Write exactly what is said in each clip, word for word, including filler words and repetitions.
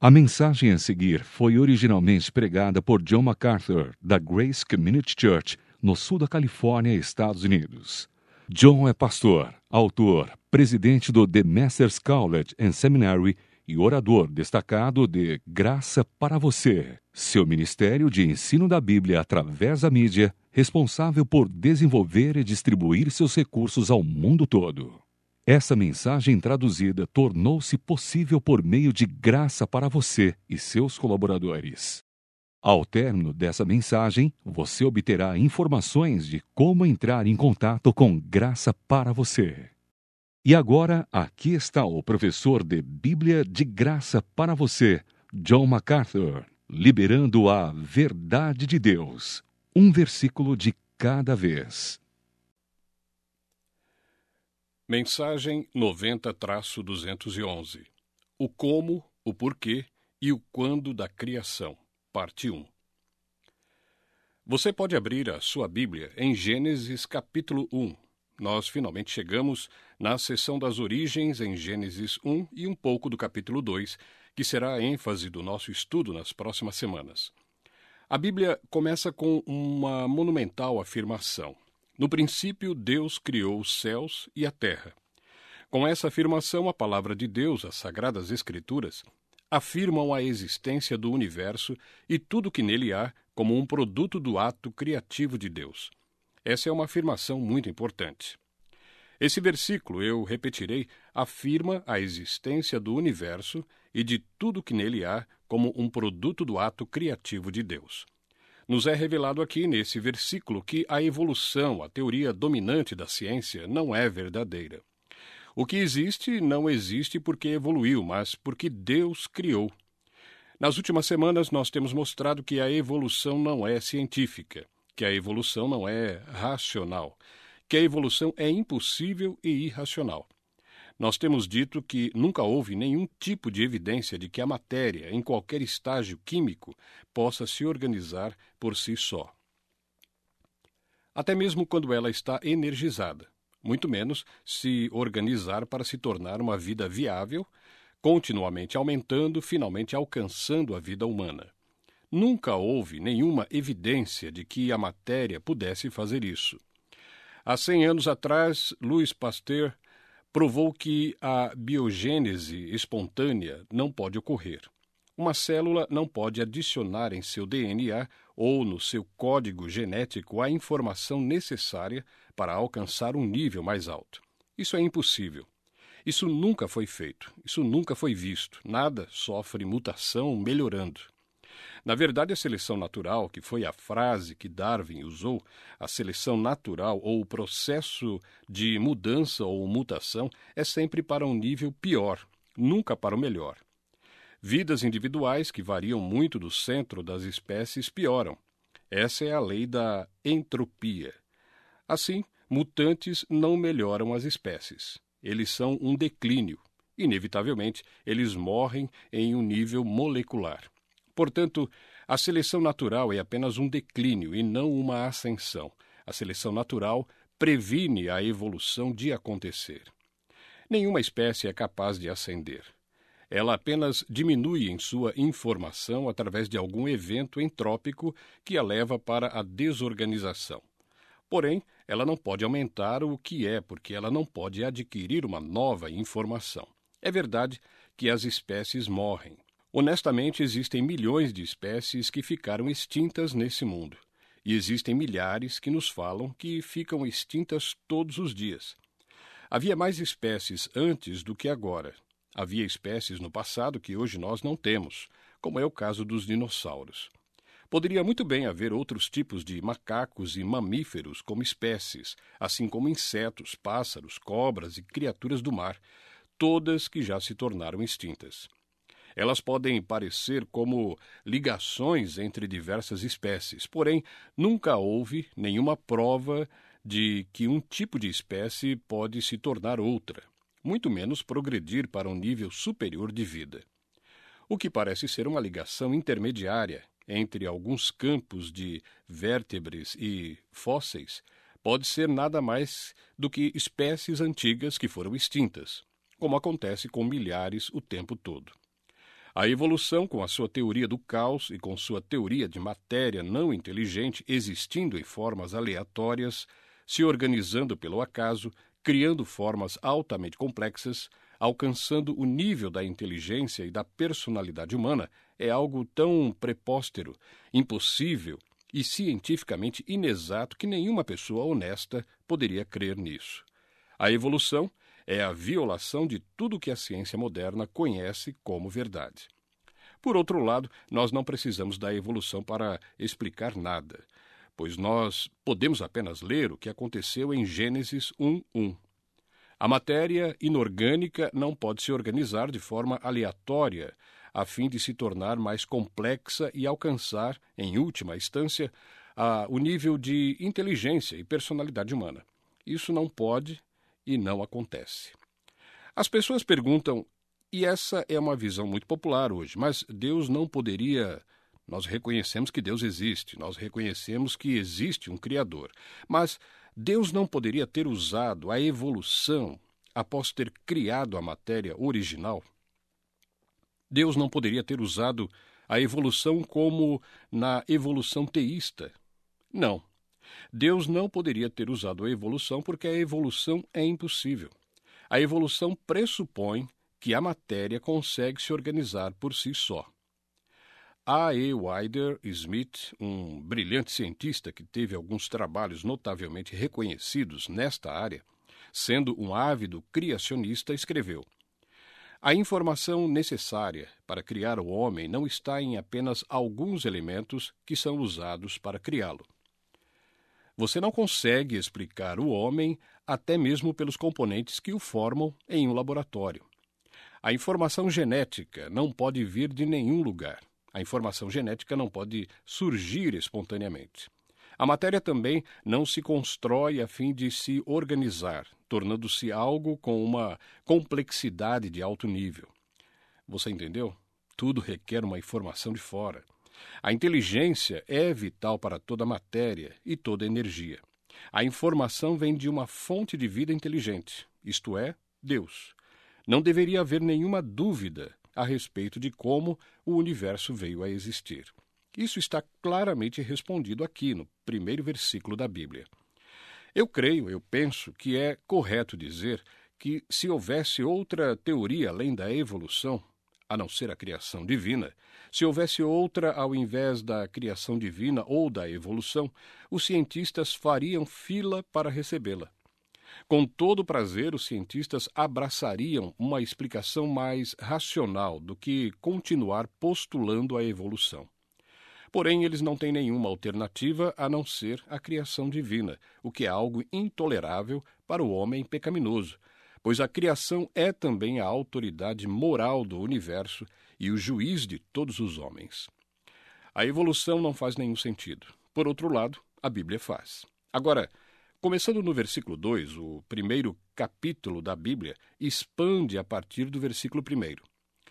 A mensagem a seguir foi originalmente pregada por John MacArthur, da Grace Community Church, no sul da Califórnia, Estados Unidos. John é pastor, autor, presidente do The Masters College and Seminary e orador destacado de Graça para Você, seu ministério de ensino da Bíblia através da mídia, responsável por desenvolver e distribuir seus recursos ao mundo todo. Essa mensagem traduzida tornou-se possível por meio de Graça para Você e seus colaboradores. Ao término dessa mensagem, você obterá informações de como entrar em contato com Graça para Você. E agora, aqui está o professor de Bíblia de Graça para Você, John MacArthur, liberando a verdade de Deus, um versículo de cada vez. Mensagem noventa duzentos e onze. O como, o porquê e o quando da criação. Parte um. Você pode abrir a sua Bíblia em Gênesis capítulo um. Nós finalmente chegamos na seção das origens em Gênesis um e um pouco do capítulo dois, que será a ênfase do nosso estudo nas próximas semanas. A Bíblia começa com uma monumental afirmação. No princípio, Deus criou os céus e a terra. Com essa afirmação, a palavra de Deus, as Sagradas Escrituras, afirmam a existência do universo e tudo que nele há como um produto do ato criativo de Deus. Essa é uma afirmação muito importante. Esse versículo, eu repetirei, afirma a existência do universo e de tudo que nele há como um produto do ato criativo de Deus. Nos é revelado aqui nesse versículo que a evolução, a teoria dominante da ciência, não é verdadeira. O que existe não existe porque evoluiu, mas porque Deus criou. Nas últimas semanas nós temos mostrado que a evolução não é científica, que a evolução não é racional, que a evolução é impossível e irracional. Nós temos dito que nunca houve nenhum tipo de evidência de que a matéria, em qualquer estágio químico, possa se organizar por si só. Até mesmo quando ela está energizada, muito menos se organizar para se tornar uma vida viável, continuamente aumentando, finalmente alcançando a vida humana. Nunca houve nenhuma evidência de que a matéria pudesse fazer isso. Há cem anos atrás, Louis Pasteur provou que a biogênese espontânea não pode ocorrer. Uma célula não pode adicionar em seu D N A ou no seu código genético a informação necessária para alcançar um nível mais alto. Isso é impossível. Isso nunca foi feito. Isso nunca foi visto. Nada sofre mutação melhorando. Na verdade, a seleção natural, que foi a frase que Darwin usou, a seleção natural ou o processo de mudança ou mutação é sempre para um nível pior, nunca para o melhor. Vidas individuais que variam muito do centro das espécies pioram. Essa é a lei da entropia. Assim, mutantes não melhoram as espécies. Eles são um declínio. Inevitavelmente, eles morrem em um nível molecular. Portanto, a seleção natural é apenas um declínio e não uma ascensão. A seleção natural previne a evolução de acontecer. Nenhuma espécie é capaz de ascender. Ela apenas diminui em sua informação através de algum evento entrópico que a leva para a desorganização. Porém, ela não pode aumentar o que é, porque ela não pode adquirir uma nova informação. É verdade que as espécies morrem. Honestamente, existem milhões de espécies que ficaram extintas nesse mundo. E existem milhares que nos falam que ficam extintas todos os dias. Havia mais espécies antes do que agora. Havia espécies no passado que hoje nós não temos, como é o caso dos dinossauros. Poderia muito bem haver outros tipos de macacos e mamíferos como espécies, assim como insetos, pássaros, cobras e criaturas do mar, todas que já se tornaram extintas. Elas podem parecer como ligações entre diversas espécies, porém, nunca houve nenhuma prova de que um tipo de espécie pode se tornar outra, muito menos progredir para um nível superior de vida. O que parece ser uma ligação intermediária entre alguns campos de vértebres e fósseis pode ser nada mais do que espécies antigas que foram extintas, como acontece com milhares o tempo todo. A evolução, com a sua teoria do caos e com sua teoria de matéria não inteligente existindo em formas aleatórias, se organizando pelo acaso, criando formas altamente complexas, alcançando o nível da inteligência e da personalidade humana, é algo tão prepóstero, impossível e cientificamente inexato que nenhuma pessoa honesta poderia crer nisso. A evolução é a violação de tudo que a ciência moderna conhece como verdade. Por outro lado, nós não precisamos da evolução para explicar nada, pois nós podemos apenas ler o que aconteceu em Gênesis um, um. A matéria inorgânica não pode se organizar de forma aleatória, a fim de se tornar mais complexa e alcançar, em última instância, a, o nível de inteligência e personalidade humana. Isso não pode e não acontece. As pessoas perguntam, e essa é uma visão muito popular hoje, mas Deus não poderia... Nós reconhecemos que Deus existe, nós reconhecemos que existe um Criador, mas Deus não poderia ter usado a evolução após ter criado a matéria original? Deus não poderia ter usado a evolução como na evolução teísta? Não. Deus não poderia ter usado a evolução porque a evolução é impossível. A evolução pressupõe que a matéria consegue se organizar por si só. A E. Wilder Smith, um brilhante cientista que teve alguns trabalhos notavelmente reconhecidos nesta área, sendo um ávido criacionista, escreveu: a informação necessária para criar o homem não está em apenas alguns elementos que são usados para criá-lo. Você não consegue explicar o homem até mesmo pelos componentes que o formam em um laboratório. A informação genética não pode vir de nenhum lugar. A informação genética não pode surgir espontaneamente. A matéria também não se constrói a fim de se organizar, tornando-se algo com uma complexidade de alto nível. Você entendeu? Tudo requer uma informação de fora. A inteligência é vital para toda a matéria e toda a energia. A informação vem de uma fonte de vida inteligente, isto é, Deus. Não deveria haver nenhuma dúvida a respeito de como o universo veio a existir. Isso está claramente respondido aqui no primeiro versículo da Bíblia. Eu creio, eu penso que é correto dizer que se houvesse outra teoria além da evolução, a não ser a criação divina, se houvesse outra ao invés da criação divina ou da evolução, os cientistas fariam fila para recebê-la. Com todo prazer, os cientistas abraçariam uma explicação mais racional do que continuar postulando a evolução. Porém, eles não têm nenhuma alternativa a não ser a criação divina, o que é algo intolerável para o homem pecaminoso, pois a criação é também a autoridade moral do universo e o juiz de todos os homens. A evolução não faz nenhum sentido. Por outro lado, a Bíblia faz. Agora, começando no versículo dois, o primeiro capítulo da Bíblia expande a partir do versículo primeiro.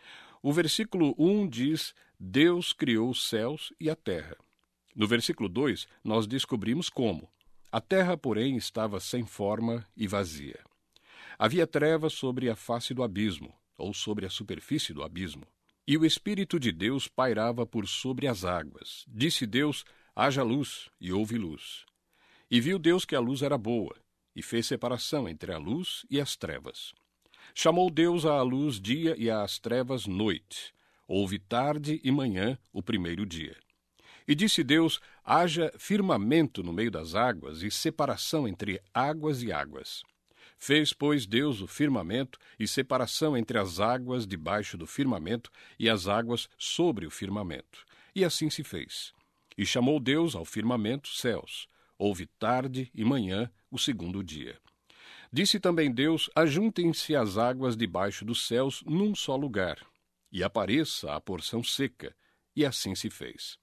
O versículo um diz: Deus criou os céus e a terra. No versículo dois, nós descobrimos como. A terra, porém, estava sem forma e vazia. Havia trevas sobre a face do abismo, ou sobre a superfície do abismo. E o Espírito de Deus pairava por sobre as águas. Disse Deus: haja luz, e houve luz. E viu Deus que a luz era boa, e fez separação entre a luz e as trevas. Chamou Deus à luz dia e às trevas noite. Houve tarde e manhã o primeiro dia. E disse Deus: haja firmamento no meio das águas e separação entre águas e águas. Fez, pois, Deus o firmamento e separação entre as águas debaixo do firmamento e as águas sobre o firmamento. E assim se fez. E chamou Deus ao firmamento céus. Houve tarde e manhã o segundo dia. Disse também Deus: ajuntem-se as águas debaixo dos céus num só lugar, e apareça a porção seca. E assim se fez.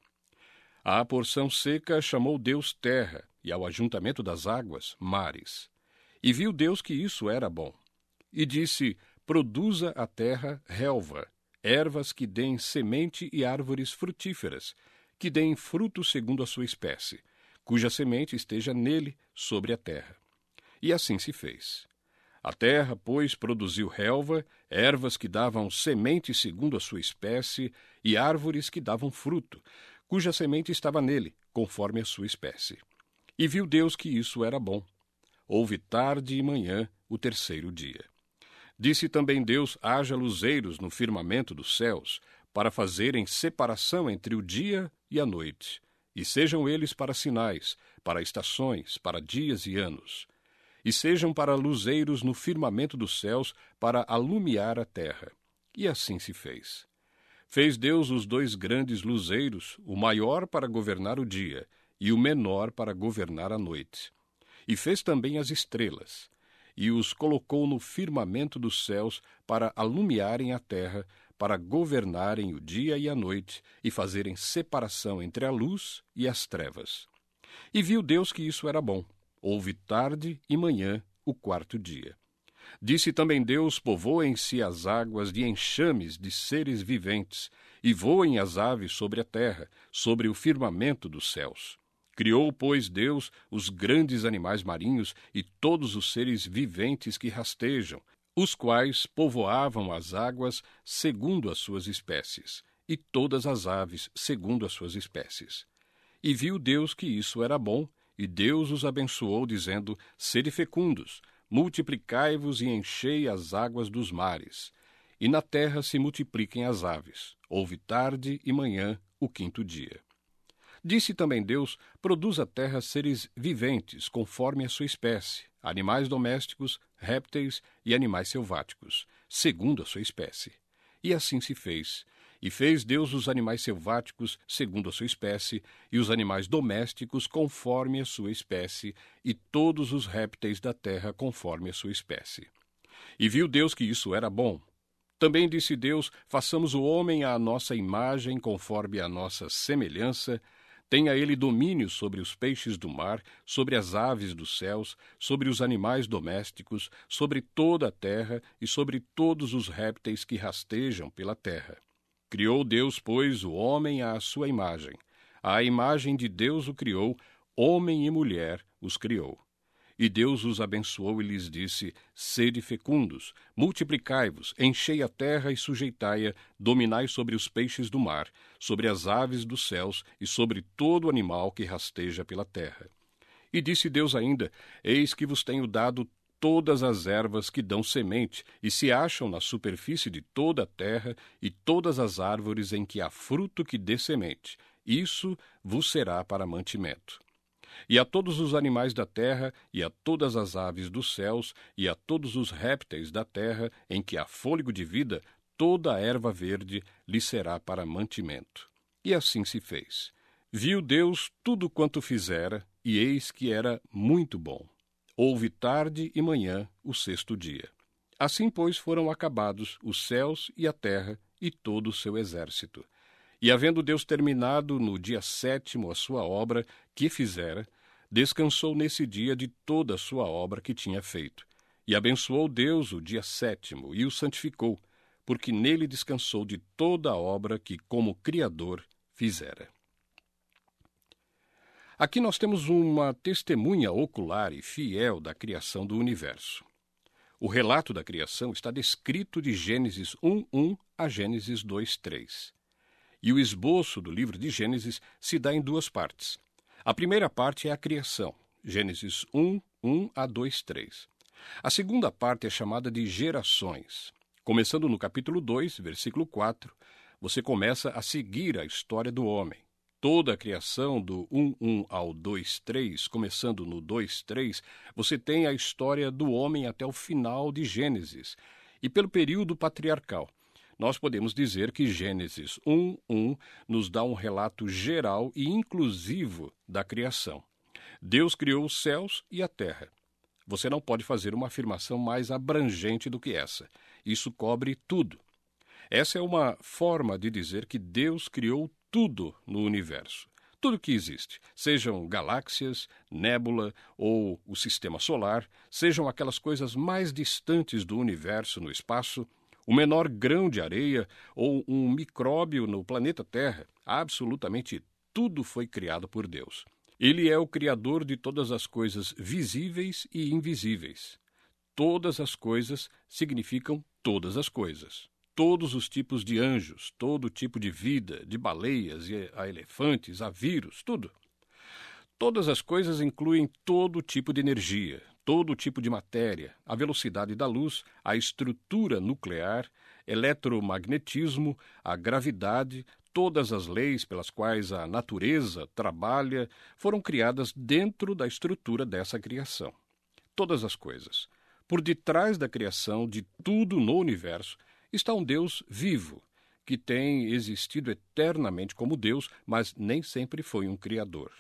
À porção seca chamou Deus terra, e ao ajuntamento das águas, mares. E viu Deus que isso era bom. E disse: produza a terra relva, ervas que deem semente e árvores frutíferas, que deem fruto segundo a sua espécie, cuja semente esteja nele sobre a terra. E assim se fez. A terra, pois, produziu relva, ervas que davam semente segundo a sua espécie, e árvores que davam fruto, cuja semente estava nele, conforme a sua espécie. E viu Deus que isso era bom. Houve tarde e manhã, o terceiro dia. Disse também Deus: haja luzeiros no firmamento dos céus, para fazerem separação entre o dia e a noite, e sejam eles para sinais, para estações, para dias e anos. E sejam para luzeiros no firmamento dos céus, para alumiar a terra. E assim se fez. Fez Deus os dois grandes luzeiros, o maior para governar o dia, e o menor para governar a noite. E fez também as estrelas, e os colocou no firmamento dos céus para alumiarem a terra, para governarem o dia e a noite, e fazerem separação entre a luz e as trevas. E viu Deus que isso era bom. Houve tarde e manhã, o quarto dia. Disse também Deus: povoem-se as águas de enxames de seres viventes, e voem as aves sobre a terra, sobre o firmamento dos céus. Criou, pois, Deus os grandes animais marinhos e todos os seres viventes que rastejam, os quais povoavam as águas segundo as suas espécies, e todas as aves segundo as suas espécies. E viu Deus que isso era bom, e Deus os abençoou, dizendo: sede fecundos, multiplicai-vos e enchei as águas dos mares, e na terra se multipliquem as aves. Houve tarde e manhã, o quinto dia. Disse também Deus: produz a terra seres viventes, conforme a sua espécie, animais domésticos, répteis e animais selváticos, segundo a sua espécie. E assim se fez. E fez Deus os animais selváticos, segundo a sua espécie, e os animais domésticos, conforme a sua espécie, e todos os répteis da terra, conforme a sua espécie. E viu Deus que isso era bom. Também disse Deus: façamos o homem à nossa imagem, conforme a nossa semelhança. Tenha ele domínio sobre os peixes do mar, sobre as aves dos céus, sobre os animais domésticos, sobre toda a terra e sobre todos os répteis que rastejam pela terra. Criou Deus, pois, o homem à sua imagem. À imagem de Deus o criou, homem e mulher os criou. E Deus os abençoou e lhes disse: sede fecundos, multiplicai-vos, enchei a terra e sujeitai-a, dominai sobre os peixes do mar, sobre as aves dos céus e sobre todo animal que rasteja pela terra. E disse Deus ainda: eis que vos tenho dado todas as ervas que dão semente e se acham na superfície de toda a terra, e todas as árvores em que há fruto que dê semente. Isso vos será para mantimento. E a todos os animais da terra, e a todas as aves dos céus, e a todos os répteis da terra, em que há fôlego de vida, toda a erva verde lhe será para mantimento. E assim se fez. Viu Deus tudo quanto fizera, e eis que era muito bom. Houve tarde e manhã, o sexto dia. Assim, pois, foram acabados os céus e a terra e todo o seu exército. E havendo Deus terminado no dia sétimo a sua obra que fizera, descansou nesse dia de toda a sua obra que tinha feito. E abençoou Deus o dia sétimo e o santificou, porque nele descansou de toda a obra que, como Criador, fizera. Aqui nós temos uma testemunha ocular e fiel da criação do universo. O relato da criação está descrito de Gênesis um, um a Gênesis dois, três. E o esboço do livro de Gênesis se dá em duas partes. A primeira parte é a criação, Gênesis um, um a dois, três. A segunda parte é chamada de gerações. Começando no capítulo dois, versículo quatro, você começa a seguir a história do homem. Toda a criação do um, um ao dois, três, começando no dois, três, você tem a história do homem até o final de Gênesis. E pelo período patriarcal, nós podemos dizer que Gênesis um, um nos dá um relato geral e inclusivo da criação. Deus criou os céus e a terra. Você não pode fazer uma afirmação mais abrangente do que essa. Isso cobre tudo. Essa é uma forma de dizer que Deus criou tudo no universo. Tudo que existe, sejam galáxias, nébula ou o sistema solar, sejam aquelas coisas mais distantes do universo no espaço, o menor grão de areia ou um micróbio no planeta Terra, absolutamente tudo foi criado por Deus. Ele é o Criador de todas as coisas visíveis e invisíveis. Todas as coisas significam todas as coisas. Todos os tipos de anjos, todo tipo de vida, de baleias e a elefantes, a vírus, tudo. Todas as coisas incluem todo tipo de energia, todo tipo de matéria, a velocidade da luz, a estrutura nuclear, eletromagnetismo, a gravidade, todas as leis pelas quais a natureza trabalha foram criadas dentro da estrutura dessa criação. Todas as coisas. Por detrás da criação de tudo no universo está um Deus vivo, que tem existido eternamente como Deus, mas nem sempre foi um criador.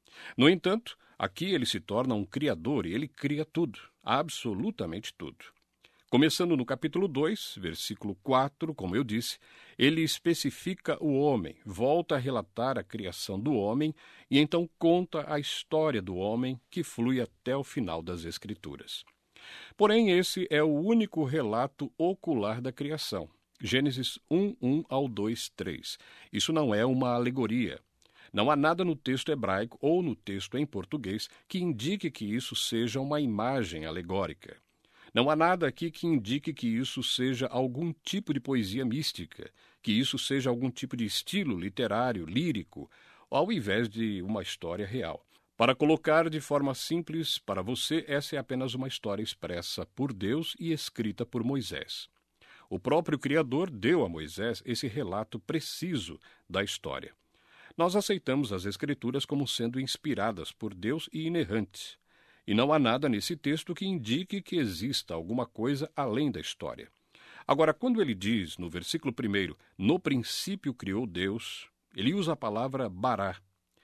No entanto, aqui ele se torna um criador e ele cria tudo, absolutamente tudo. Começando no capítulo dois, versículo quatro, como eu disse, ele especifica o homem, volta a relatar a criação do homem e então conta a história do homem que flui até o final das Escrituras. Porém, esse é o único relato ocular da criação. Gênesis um, um ao dois, três. Isso não é uma alegoria. Não há nada no texto hebraico ou no texto em português que indique que isso seja uma imagem alegórica. Não há nada aqui que indique que isso seja algum tipo de poesia mística, que isso seja algum tipo de estilo literário, lírico, ao invés de uma história real. Para colocar de forma simples para você, essa é apenas uma história expressa por Deus e escrita por Moisés. O próprio Criador deu a Moisés esse relato preciso da história. Nós aceitamos as Escrituras como sendo inspiradas por Deus e inerrantes. E não há nada nesse texto que indique que exista alguma coisa além da história. Agora, quando ele diz, no versículo primeiro, no princípio criou Deus, ele usa a palavra bará.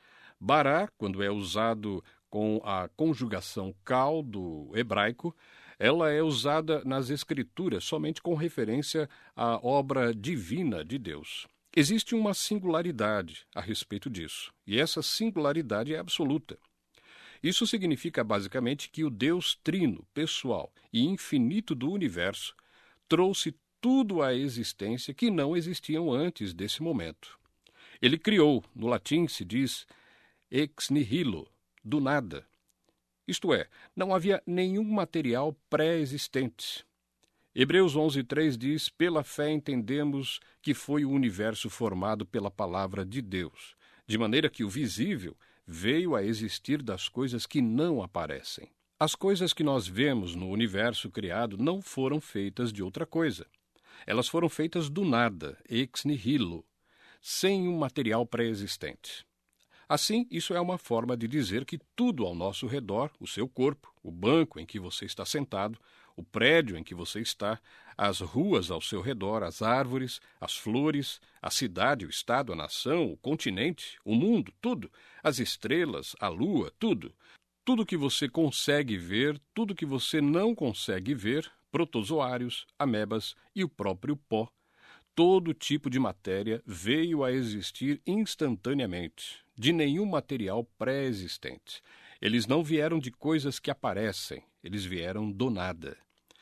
Bará, quando é usado com a conjugação cal do hebraico, ela é usada nas Escrituras somente com referência à obra divina de Deus. Existe uma singularidade a respeito disso, e essa singularidade é absoluta. Isso significa basicamente que o Deus trino, pessoal e infinito do universo trouxe tudo à existência que não existiam antes desse momento. Ele criou, no latim se diz ex nihilo, do nada. Isto é, não havia nenhum material pré-existente. Hebreus onze, três diz, pela fé entendemos que foi o universo formado pela palavra de Deus, de maneira que o visível veio a existir das coisas que não aparecem. As coisas que nós vemos no universo criado não foram feitas de outra coisa. Elas foram feitas do nada, ex nihilo, sem um material pré-existente. Assim, isso é uma forma de dizer que tudo ao nosso redor, o seu corpo, o banco em que você está sentado, o prédio em que você está, as ruas ao seu redor, as árvores, as flores, a cidade, o estado, a nação, o continente, o mundo, tudo, as estrelas, a lua, tudo. Tudo que você consegue ver, tudo que você não consegue ver, protozoários, amebas e o próprio pó, todo tipo de matéria veio a existir instantaneamente, de nenhum material pré-existente. Eles não vieram de coisas que aparecem, eles vieram do nada.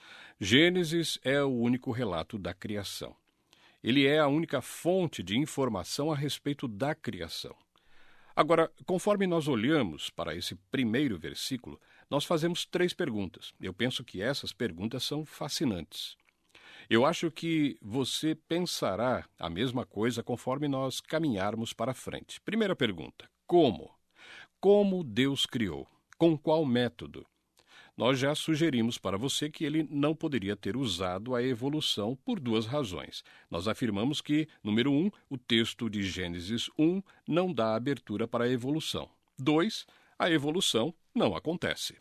Gênesis é o único relato da criação. Ele é a única fonte de informação a respeito da criação. Agora, conforme nós olhamos para esse primeiro versículo, nós fazemos três perguntas. Eu penso que essas perguntas são fascinantes. Eu acho que você pensará a mesma coisa conforme nós caminharmos para frente. Primeira pergunta, como? Como Deus criou? Com qual método? Nós já sugerimos para você que ele não poderia ter usado a evolução por duas razões. Nós afirmamos que, número um, o texto de Gênesis um não dá abertura para a evolução. Dois, a evolução não acontece.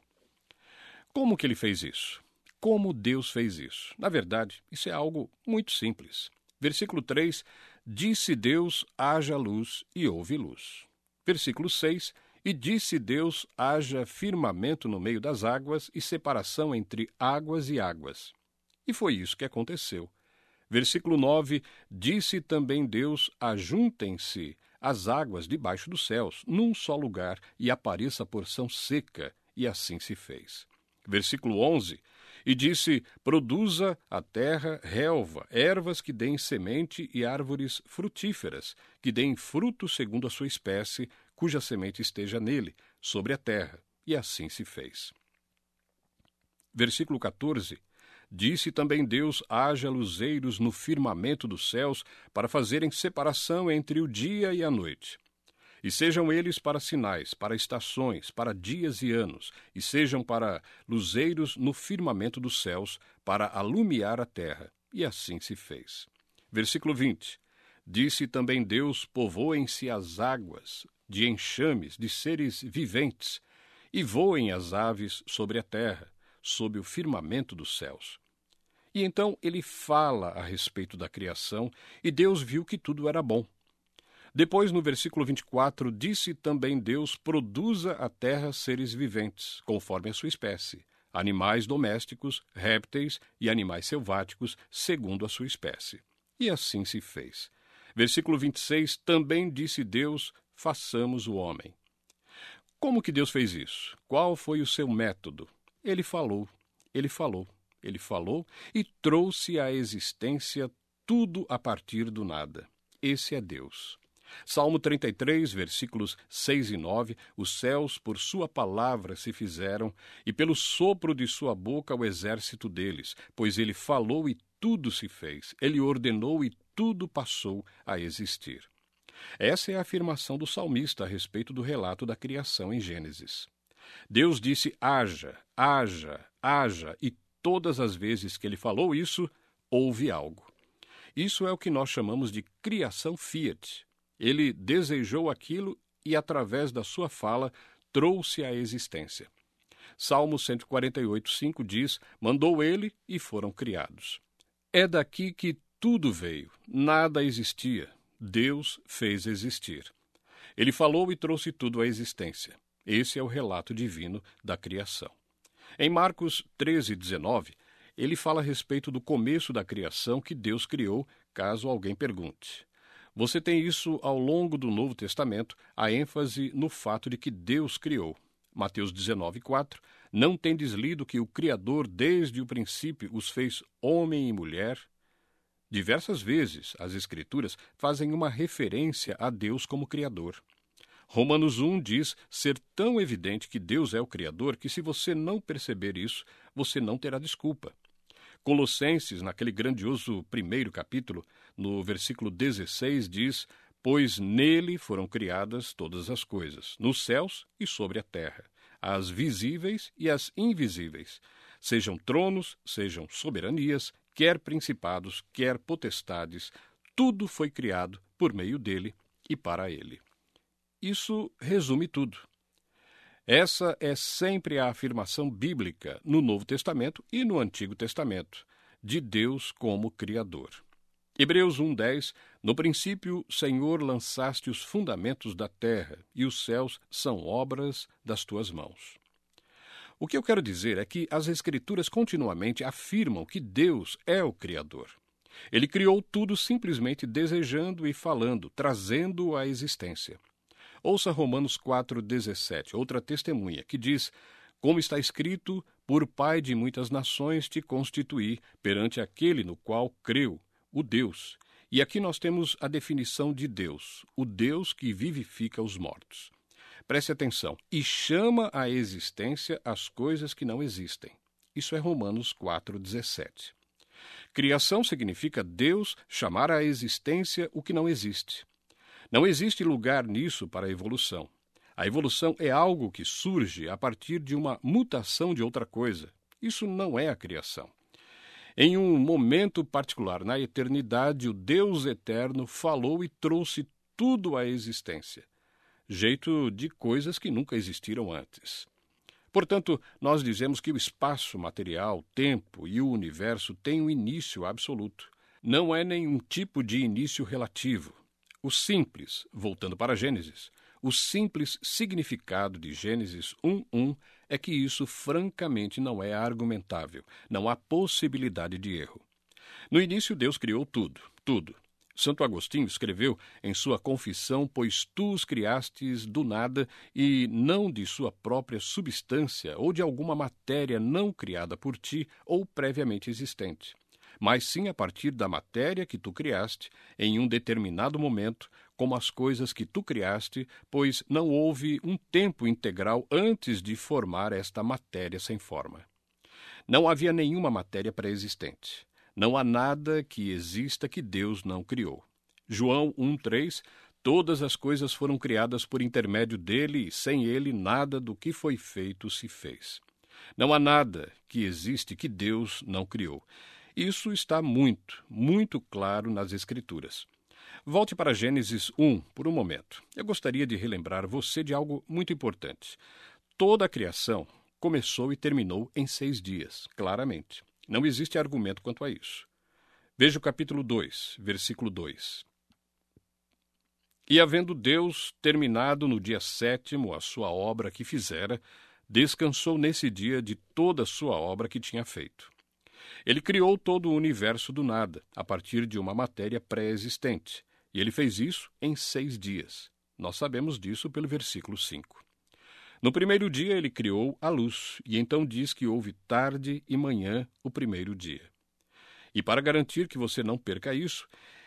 Como que ele fez isso? Como Deus fez isso? Na verdade, isso é algo muito simples. Versículo três, disse Deus, haja luz, e houve luz. Versículo seis, e disse Deus, haja firmamento no meio das águas e separação entre águas e águas. E foi isso que aconteceu. Versículo nove, disse também Deus, ajuntem-se as águas debaixo dos céus, num só lugar, e apareça a porção seca, e assim se fez. Versículo onze, e disse, produza a terra relva, ervas que deem semente e árvores frutíferas, que deem fruto segundo a sua espécie, cuja semente esteja nele, sobre a terra. E assim se fez. Versículo quatorze. Disse também Deus: haja luzeiros no firmamento dos céus, para fazerem separação entre o dia e a noite. E sejam eles para sinais, para estações, para dias e anos, e sejam para luzeiros no firmamento dos céus, para alumiar a terra. E assim se fez. Versículo vinte. Disse também Deus: povoem-se as águas de enxames de seres viventes, e voem as aves sobre a terra, sob o firmamento dos céus. E então ele fala a respeito da criação, e Deus viu que tudo era bom. Depois, no versículo vinte e quatro, disse também Deus: produza a terra seres viventes, conforme a sua espécie, animais domésticos, répteis e animais selváticos, segundo a sua espécie. E assim se fez. Versículo vinte e seis, também disse Deus: façamos o homem. Como que Deus fez isso? Qual foi o seu método? Ele falou, ele falou, ele falou e trouxe à existência tudo a partir do nada. Esse é Deus. Salmo trinta e três, versículos seis e nove, os céus por sua palavra se fizeram, e pelo sopro de sua boca o exército deles, pois ele falou e tudo se fez, ele ordenou e tudo passou a existir. Essa é a afirmação do salmista a respeito do relato da criação em Gênesis. Deus disse: haja, haja, haja, e todas as vezes que ele falou isso, houve algo. Isso é o que nós chamamos de criação fiat. Ele desejou aquilo e, através da sua fala, trouxe à existência. Salmo cento e quarenta e oito, cinco diz: mandou ele e foram criados. É daqui que tudo veio, nada existia. Deus fez existir. Ele falou e trouxe tudo à existência. Esse é o relato divino da criação. Em Marcos treze, dezenove, ele fala a respeito do começo da criação que Deus criou, caso alguém pergunte. Você tem isso ao longo do Novo Testamento, a ênfase no fato de que Deus criou. Mateus dezenove, quatro, não tendes lido que o Criador desde o princípio os fez homem e mulher? Diversas vezes as Escrituras fazem uma referência a Deus como Criador. Romanos um diz ser tão evidente que Deus é o Criador que, se você não perceber isso, você não terá desculpa. Colossenses, naquele grandioso primeiro capítulo, no versículo dezesseis, diz: pois nele foram criadas todas as coisas, nos céus e sobre a terra, as visíveis e as invisíveis, sejam tronos, sejam soberanias, quer principados, quer potestades, tudo foi criado por meio dele e para ele. Isso resume tudo. Essa é sempre a afirmação bíblica no Novo Testamento e no Antigo Testamento, de Deus como Criador. Hebreus um, dez, no princípio, Senhor, lançaste os fundamentos da terra, e os céus são obras das tuas mãos. O que eu quero dizer é que as Escrituras continuamente afirmam que Deus é o Criador. Ele criou tudo simplesmente desejando e falando, trazendo-o à existência. Ouça Romanos quatro, dezessete, outra testemunha, que diz: como está escrito, por pai de muitas nações te constituí perante aquele no qual creu, o Deus. E aqui nós temos a definição de Deus, o Deus que vivifica os mortos. Preste atenção. E chama à existência as coisas que não existem. Isso é Romanos quatro, dezessete. Criação significa Deus chamar à existência o que não existe. Não existe lugar nisso para a evolução. A evolução é algo que surge a partir de uma mutação de outra coisa. Isso não é a criação. Em um momento particular na eternidade, o Deus eterno falou e trouxe tudo à existência. Jeito de coisas que nunca existiram antes. Portanto, nós dizemos que o espaço material, o tempo e o universo têm um início absoluto. Não é nenhum tipo de início relativo. O simples, voltando para Gênesis, o simples significado de Gênesis um, um é que isso francamente não é argumentável, não há possibilidade de erro. No início, Deus criou tudo, tudo. Santo Agostinho escreveu em sua Confissão: pois tu os criastes do nada e não de sua própria substância ou de alguma matéria não criada por ti ou previamente existente, mas sim a partir da matéria que tu criaste em um determinado momento, como as coisas que tu criaste, pois não houve um tempo integral antes de formar esta matéria sem forma. Não havia nenhuma matéria pré-existente. Não há nada que exista que Deus não criou. João um, três, todas as coisas foram criadas por intermédio dele e sem ele nada do que foi feito se fez. Não há nada que existe que Deus não criou. Isso está muito, muito claro nas Escrituras. Volte para Gênesis um por um momento. Eu gostaria de relembrar você de algo muito importante. Toda a criação começou e terminou em seis dias, claramente. Não existe argumento quanto a isso. Veja o capítulo dois, versículo dois. E havendo Deus terminado no dia sétimo a sua obra que fizera, descansou nesse dia de toda a sua obra que tinha feito. Ele criou todo o universo do nada, a partir de uma matéria pré-existente, e ele fez isso em seis dias. Nós sabemos disso pelo versículo cinco. No primeiro dia ele criou a luz, e então diz que houve tarde e manhã o primeiro dia. E para garantir que você não perca isso,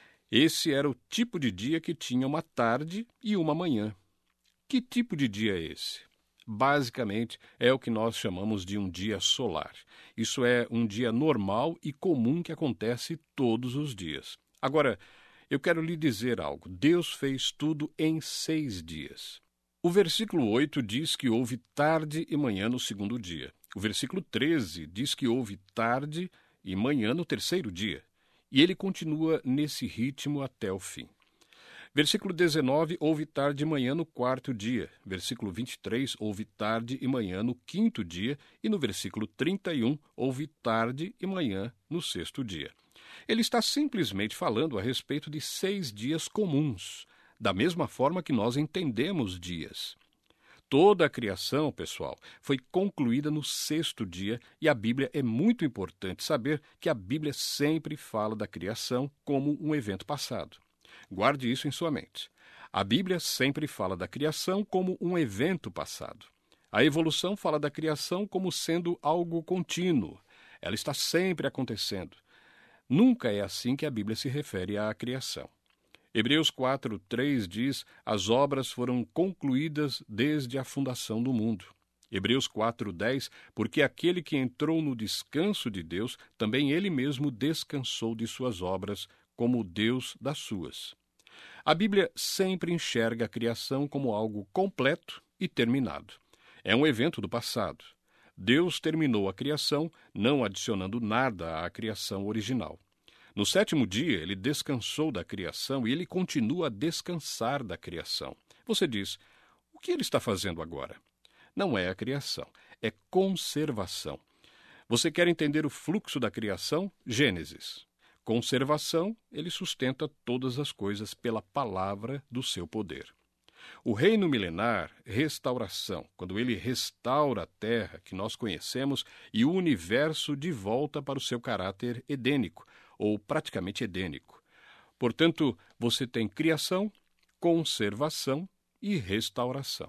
esse era o tipo de dia que tinha uma tarde e uma manhã. Que tipo de dia é esse? Basicamente, é o que nós chamamos de um dia solar. Isso é um dia normal e comum que acontece todos os dias. Agora, eu quero lhe dizer algo. Deus fez tudo em seis dias. O versículo oito diz que houve tarde e manhã no segundo dia. O versículo treze diz que houve tarde e manhã no terceiro dia. E ele continua nesse ritmo até o fim. Versículo dezenove, houve tarde e manhã no quarto dia. Versículo vinte e três, houve tarde e manhã no quinto dia. E no versículo trinta e um, houve tarde e manhã no sexto dia. Ele está simplesmente falando a respeito de seis dias comuns, da mesma forma que nós entendemos dias. Toda a criação, pessoal, foi concluída no sexto dia e a Bíblia é muito importante saber que a Bíblia sempre fala da criação como um evento passado. Guarde isso em sua mente. A Bíblia sempre fala da criação como um evento passado. A evolução fala da criação como sendo algo contínuo. Ela está sempre acontecendo. Nunca é assim que a Bíblia se refere à criação. Hebreus quatro, três diz: as obras foram concluídas desde a fundação do mundo. Hebreus quatro, dez, porque aquele que entrou no descanso de Deus, também ele mesmo descansou de suas obras, como Deus das suas. A Bíblia sempre enxerga a criação como algo completo e terminado. É um evento do passado. Deus terminou a criação, não adicionando nada à criação original. No sétimo dia, ele descansou da criação e ele continua a descansar da criação. Você diz, o que ele está fazendo agora? Não é a criação, é conservação. Você quer entender o fluxo da criação? Gênesis. Conservação, ele sustenta todas as coisas pela palavra do seu poder. O reino milenar, restauração, quando ele restaura a terra que nós conhecemos e o universo de volta para o seu caráter edênico, ou praticamente edênico. Portanto, você tem criação, conservação e restauração.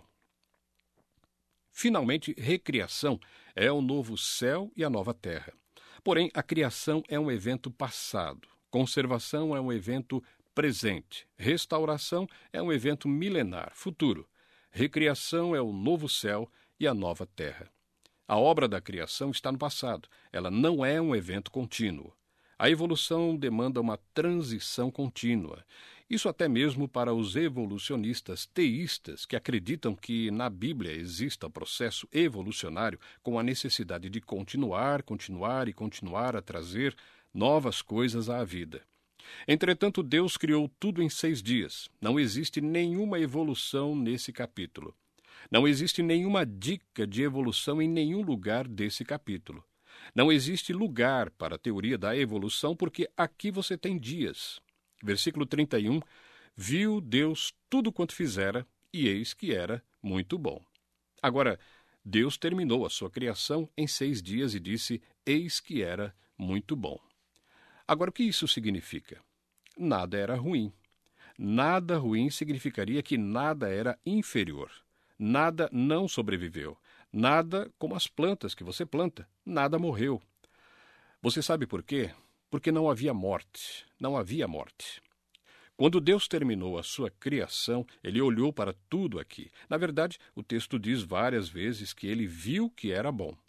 Finalmente, recriação é o novo céu e a nova terra. Porém, a criação é um evento passado, conservação é um evento presente, restauração é um evento milenar, futuro, recriação é o novo céu e a nova terra. A obra da criação está no passado, ela não é um evento contínuo. A evolução demanda uma transição contínua. Isso até mesmo para os evolucionistas teístas que acreditam que na Bíblia exista processo evolucionário com a necessidade de continuar, continuar e continuar a trazer novas coisas à vida. Entretanto, Deus criou tudo em seis dias. Não existe nenhuma evolução nesse capítulo. Não existe nenhuma dica de evolução em nenhum lugar desse capítulo. Não existe lugar para a teoria da evolução, porque aqui você tem dias. Versículo trinta e um, viu Deus tudo quanto fizera, e eis que era muito bom. Agora, Deus terminou a sua criação em seis dias e disse, eis que era muito bom. Agora, o que isso significa? Nada era ruim. Nada ruim significaria que nada era inferior. Nada não sobreviveu. Nada como as plantas que você planta. Nada morreu. Você sabe por quê? Porque não havia morte. Não havia morte. Quando Deus terminou a sua criação, ele olhou para tudo aqui. Na verdade, o texto diz várias vezes que ele viu que era bom.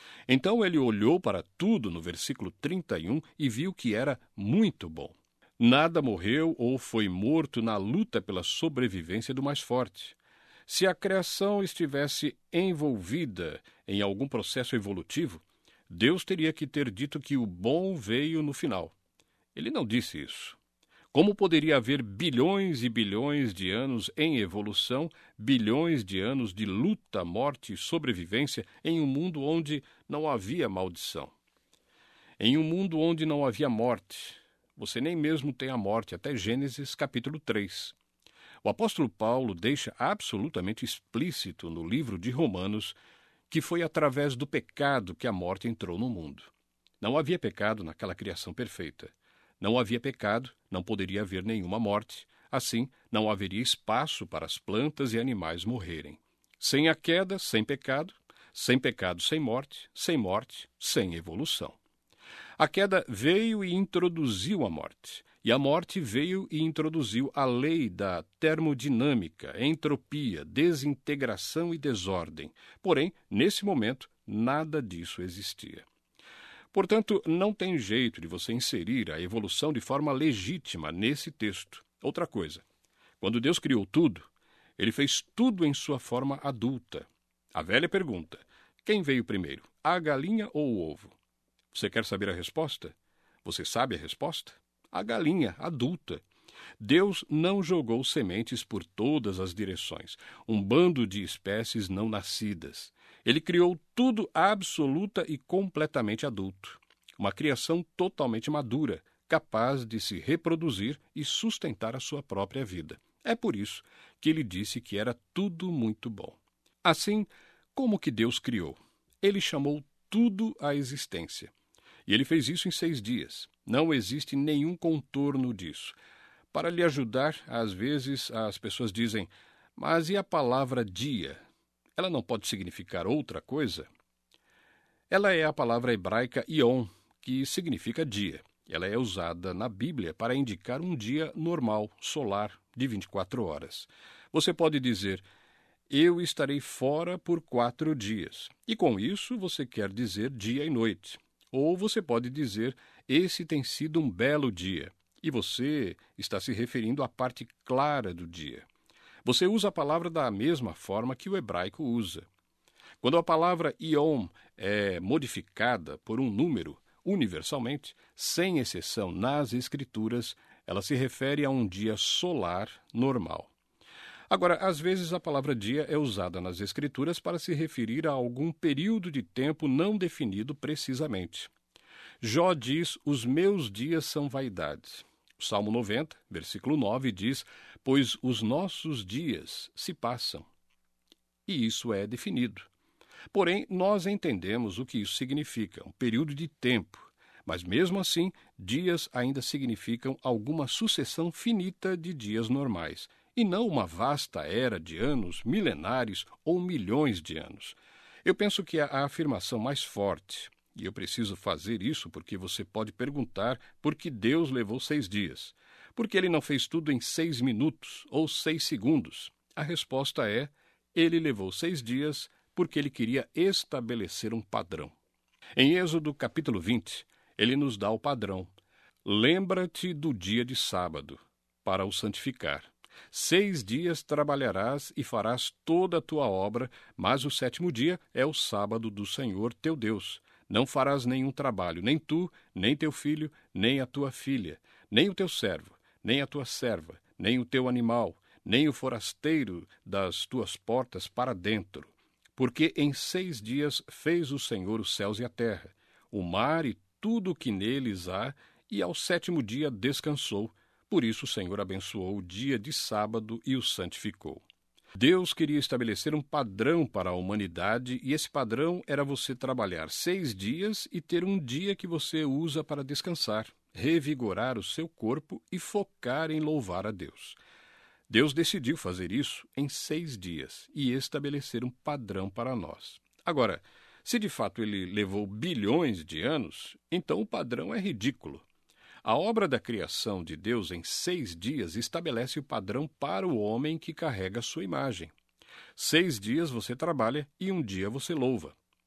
Então ele olhou para tudo no versículo trinta e um e viu que era muito bom. Nada morreu ou foi morto na luta pela sobrevivência do mais forte. Se a criação estivesse envolvida em algum processo evolutivo, Deus teria que ter dito que o bom veio no final. Ele não disse isso. Como poderia haver bilhões e bilhões de anos em evolução, bilhões de anos de luta, morte e sobrevivência em um mundo onde não havia maldição? Em um mundo onde não havia morte, você nem mesmo tem a morte, até Gênesis capítulo três. O apóstolo Paulo deixa absolutamente explícito no livro de Romanos que foi através do pecado que a morte entrou no mundo. Não havia pecado naquela criação perfeita. Não havia pecado, não poderia haver nenhuma morte. Assim, não haveria espaço para as plantas e animais morrerem. Sem a queda, sem pecado. Sem pecado, sem morte. Sem morte, sem evolução. A queda veio e introduziu a morte. E a morte veio e introduziu a lei da termodinâmica, entropia, desintegração e desordem. Porém, nesse momento, nada disso existia. Portanto, não tem jeito de você inserir a evolução de forma legítima nesse texto. Outra coisa, quando Deus criou tudo, ele fez tudo em sua forma adulta. A velha pergunta, quem veio primeiro, a galinha ou o ovo? Você quer saber a resposta? Você sabe a resposta? A galinha adulta. Deus não jogou sementes por todas as direções, um bando de espécies não nascidas. Ele criou tudo absoluta e completamente adulto. Uma criação totalmente madura, capaz de se reproduzir e sustentar a sua própria vida. É por isso que ele disse que era tudo muito bom. Assim, como que Deus criou? Ele chamou tudo à existência. E ele fez isso em seis dias. Não existe nenhum contorno disso. Para lhe ajudar, às vezes as pessoas dizem, mas e a palavra dia? Ela não pode significar outra coisa? Ela é a palavra hebraica yom, que significa dia. Ela é usada na Bíblia para indicar um dia normal, solar, de vinte e quatro horas. Você pode dizer, eu estarei fora por quatro dias. E com isso você quer dizer dia e noite. Ou você pode dizer, esse tem sido um belo dia. E você está se referindo à parte clara do dia. Você usa a palavra da mesma forma que o hebraico usa. Quando a palavra yom é modificada por um número, universalmente, sem exceção nas Escrituras, ela se refere a um dia solar normal. Agora, às vezes a palavra dia é usada nas Escrituras para se referir a algum período de tempo não definido precisamente. Jó diz, os meus dias são vaidade. O Salmo noventa, versículo nove, diz, pois os nossos dias se passam. E isso é definido. Porém, nós entendemos o que isso significa, um período de tempo. Mas mesmo assim, dias ainda significam alguma sucessão finita de dias normais, e não uma vasta era de anos, milenares ou milhões de anos. Eu penso que a afirmação mais forte, e eu preciso fazer isso porque você pode perguntar por que Deus levou seis dias. Por que ele não fez tudo em seis minutos ou seis segundos? A resposta é, ele levou seis dias porque ele queria estabelecer um padrão. Em Êxodo capítulo vinte, ele nos dá o padrão. Lembra-te do dia de sábado, para o santificar. Seis dias trabalharás e farás toda a tua obra, mas o sétimo dia é o sábado do Senhor teu Deus. Não farás nenhum trabalho, nem tu, nem teu filho, nem a tua filha, nem o teu servo, nem a tua serva, nem o teu animal, nem o forasteiro das tuas portas para dentro. Porque em seis dias fez o Senhor os céus e a terra, o mar e tudo o que neles há, e ao sétimo dia descansou. Por isso o Senhor abençoou o dia de sábado e o santificou. Deus queria estabelecer um padrão para a humanidade, e esse padrão era você trabalhar seis dias e ter um dia que você usa para descansar, revigorar o seu corpo e focar em louvar a Deus. Deus decidiu fazer isso em seis dias e estabelecer um padrão para nós. Agora, se de fato ele levou bilhões de anos, então o padrão é ridículo. A obra da criação de Deus em seis dias estabelece o padrão para o homem que carrega a sua imagem. Seis dias você trabalha e um dia você louva.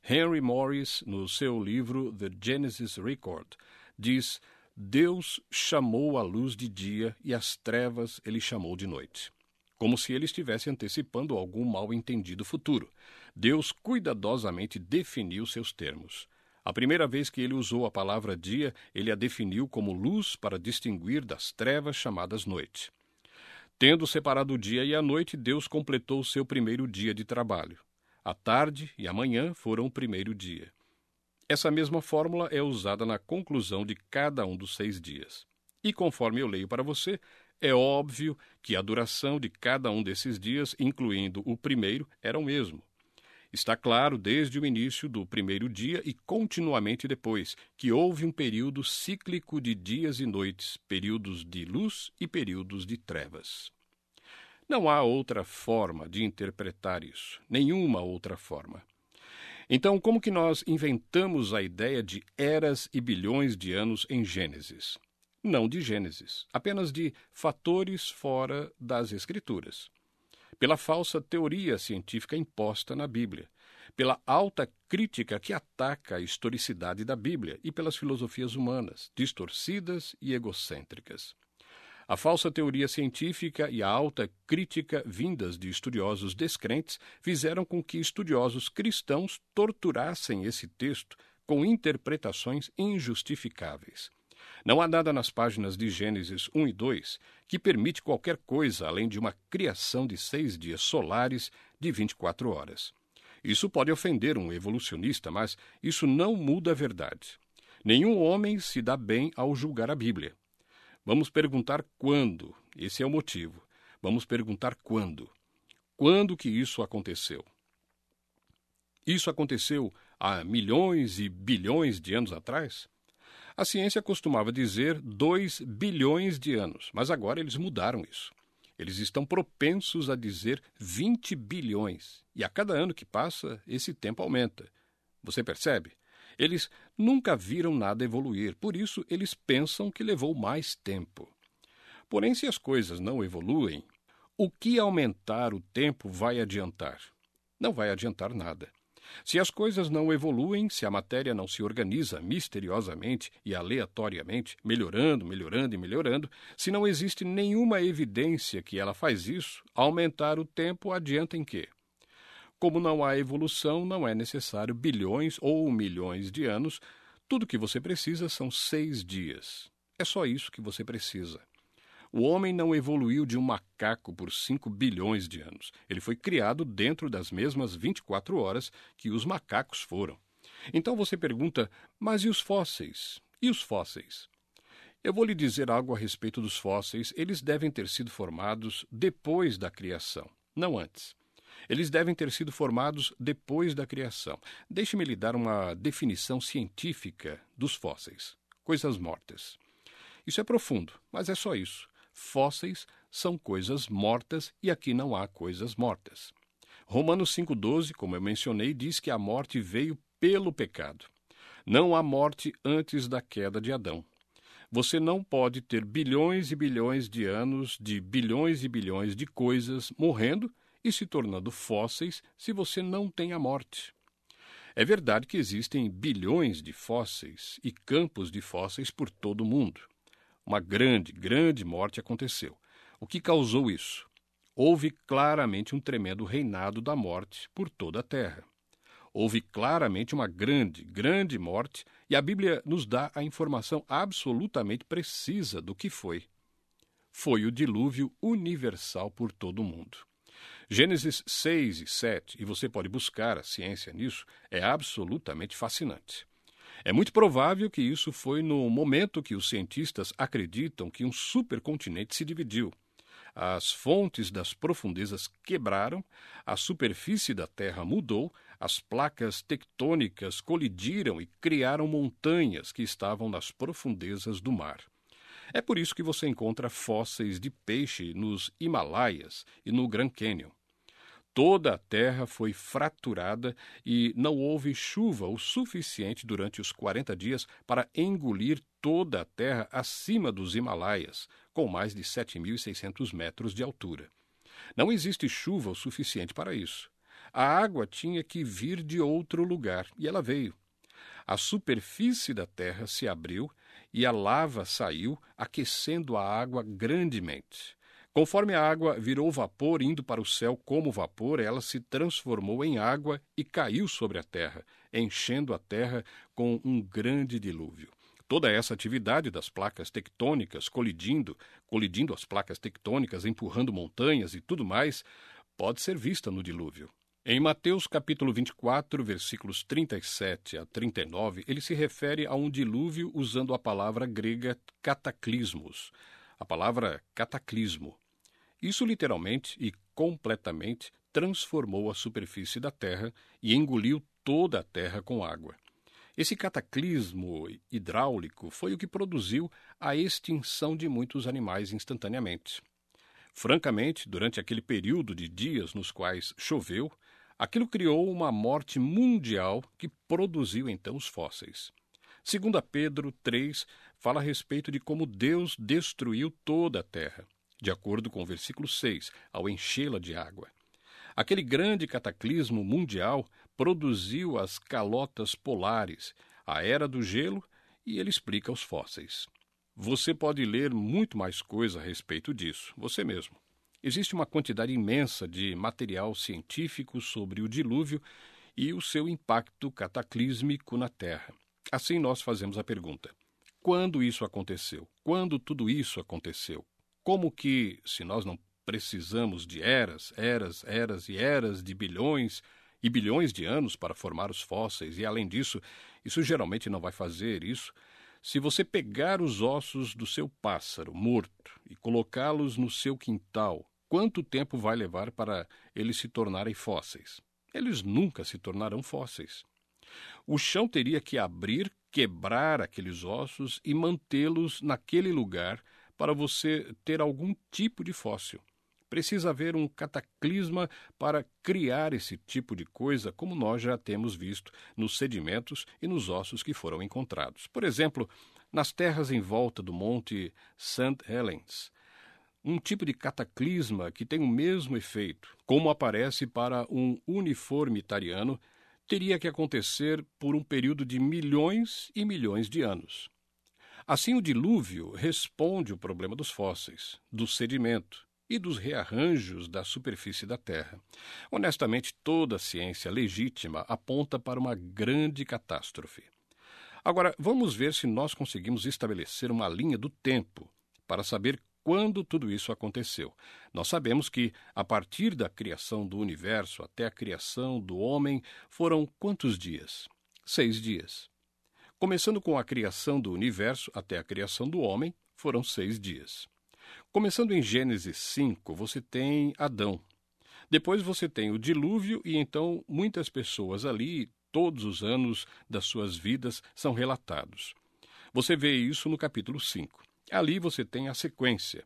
Henry Morris, no seu livro The Genesis Record, diz: Deus chamou a luz de dia e as trevas ele chamou de noite. Como se ele estivesse antecipando algum mal-entendido futuro. Deus cuidadosamente definiu seus termos. A primeira vez que ele usou a palavra dia, ele a definiu como luz para distinguir das trevas chamadas noite. Tendo separado o dia e a noite, Deus completou o seu primeiro dia de trabalho. A tarde e a manhã foram o primeiro dia. Essa mesma fórmula é usada na conclusão de cada um dos seis dias. E conforme eu leio para você, é óbvio que a duração de cada um desses dias, incluindo o primeiro, era o mesmo. Está claro desde o início do primeiro dia e continuamente depois, que houve um período cíclico de dias e noites, períodos de luz e períodos de trevas. Não há outra forma de interpretar isso, nenhuma outra forma. Então, como que nós inventamos a ideia de eras e bilhões de anos em Gênesis? Não de Gênesis, apenas de fatores fora das Escrituras. Pela falsa teoria científica imposta na Bíblia, pela alta crítica que ataca a historicidade da Bíblia e pelas filosofias humanas, distorcidas e egocêntricas. A falsa teoria científica e a alta crítica vindas de estudiosos descrentes fizeram com que estudiosos cristãos torturassem esse texto com interpretações injustificáveis. Não há nada nas páginas de Gênesis um e dois que permite qualquer coisa além de uma criação de seis dias solares de vinte e quatro horas. Isso pode ofender um evolucionista, mas isso não muda a verdade. Nenhum homem se dá bem ao julgar a Bíblia. Vamos perguntar quando. Esse é o motivo. Vamos perguntar quando. Quando que isso aconteceu? Isso aconteceu há milhões e bilhões de anos atrás? A ciência costumava dizer dois bilhões de anos, mas agora eles mudaram isso. Eles estão propensos a dizer vinte bilhões, e a cada ano que passa, esse tempo aumenta. Você percebe? Eles nunca viram nada evoluir, por isso eles pensam que levou mais tempo. Porém, se as coisas não evoluem, o que aumentar o tempo vai adiantar? Não vai adiantar nada. Se as coisas não evoluem, se a matéria não se organiza misteriosamente e aleatoriamente, melhorando, melhorando e melhorando, se não existe nenhuma evidência que ela faz isso, aumentar o tempo adianta em quê? Como não há evolução, não é necessário bilhões ou milhões de anos. Tudo que você precisa são seis dias. É só isso que você precisa. O homem não evoluiu de um macaco por cinco bilhões de anos. Ele foi criado dentro das mesmas vinte e quatro horas que os macacos foram. Então você pergunta, mas e os fósseis? E os fósseis? Eu vou lhe dizer algo a respeito dos fósseis. Eles devem ter sido formados depois da criação, não antes. Eles devem ter sido formados depois da criação. Deixe-me lhe dar uma definição científica dos fósseis. Coisas mortas. Isso é profundo, mas é só isso. Fósseis são coisas mortas e aqui não há coisas mortas. Romanos cinco doze, como eu mencionei, diz que a morte veio pelo pecado. Não há morte antes da queda de Adão. Você não pode ter bilhões e bilhões de anos de bilhões e bilhões de coisas morrendo e se tornando fósseis se você não tem a morte. É verdade que existem bilhões de fósseis e campos de fósseis por todo o mundo. Uma grande, grande morte aconteceu. O que causou isso? Houve claramente um tremendo reinado da morte por toda a terra. Houve claramente uma grande, grande morte e a Bíblia nos dá a informação absolutamente precisa do que foi. Foi o dilúvio universal por todo o mundo. Gênesis seis e sete, e você pode buscar a ciência nisso, é absolutamente fascinante. É muito provável que isso foi no momento que os cientistas acreditam que um supercontinente se dividiu. As fontes das profundezas quebraram, a superfície da Terra mudou, as placas tectônicas colidiram e criaram montanhas que estavam nas profundezas do mar. É por isso que você encontra fósseis de peixe nos Himalaias e no Grand Canyon. Toda a terra foi fraturada e não houve chuva o suficiente durante os quarenta dias para engolir toda a terra acima dos Himalaias, com mais de sete mil e seiscentos metros de altura. Não existe chuva o suficiente para isso. A água tinha que vir de outro lugar, e ela veio. A superfície da terra se abriu e a lava saiu, aquecendo a água grandemente. Conforme a água virou vapor indo para o céu como vapor, ela se transformou em água e caiu sobre a terra, enchendo a terra com um grande dilúvio. Toda essa atividade das placas tectônicas colidindo, colidindo as placas tectônicas, empurrando montanhas e tudo mais, pode ser vista no dilúvio. Em Mateus capítulo vinte e quatro, versículos trinta e sete a trinta e nove, ele se refere a um dilúvio usando a palavra grega cataclismos. A palavra cataclismo. Isso literalmente e completamente transformou a superfície da terra e engoliu toda a terra com água. Esse cataclismo hidráulico foi o que produziu a extinção de muitos animais instantaneamente. Francamente, durante aquele período de dias nos quais choveu, aquilo criou uma morte mundial que produziu então os fósseis. Segundo Pedro três, fala a respeito de como Deus destruiu toda a terra, de acordo com o versículo seis, ao enchê-la de água. Aquele grande cataclismo mundial produziu as calotas polares, a era do gelo, e ele explica os fósseis. Você pode ler muito mais coisa a respeito disso, você mesmo. Existe uma quantidade imensa de material científico sobre o dilúvio e o seu impacto cataclísmico na Terra. Assim nós fazemos a pergunta: quando isso aconteceu? Quando tudo isso aconteceu? Como que, se nós não precisamos de eras, eras, eras e eras de bilhões e bilhões de anos para formar os fósseis, e além disso, isso geralmente não vai fazer isso, se você pegar os ossos do seu pássaro morto e colocá-los no seu quintal, quanto tempo vai levar para eles se tornarem fósseis? Eles nunca se tornarão fósseis. O chão teria que abrir, quebrar aqueles ossos e mantê-los naquele lugar para você ter algum tipo de fóssil. Precisa haver um cataclisma para criar esse tipo de coisa, como nós já temos visto nos sedimentos e nos ossos que foram encontrados. Por exemplo, nas terras em volta do Monte Saint Helens, um tipo de cataclisma que tem o mesmo efeito, como aparece para um uniformitariano, teria que acontecer por um período de milhões e milhões de anos. Assim, o dilúvio responde o problema dos fósseis, do sedimento e dos rearranjos da superfície da Terra. Honestamente, toda a ciência legítima aponta para uma grande catástrofe. Agora, vamos ver se nós conseguimos estabelecer uma linha do tempo para saber quando tudo isso aconteceu. Nós sabemos que, a partir da criação do universo até a criação do homem, foram quantos dias? Seis dias. Começando com a criação do universo até a criação do homem, foram seis dias. Começando em Gênesis cinco, você tem Adão. Depois você tem o dilúvio e então muitas pessoas ali, todos os anos das suas vidas, são relatados. Você vê isso no capítulo cinco. Ali você tem a sequência.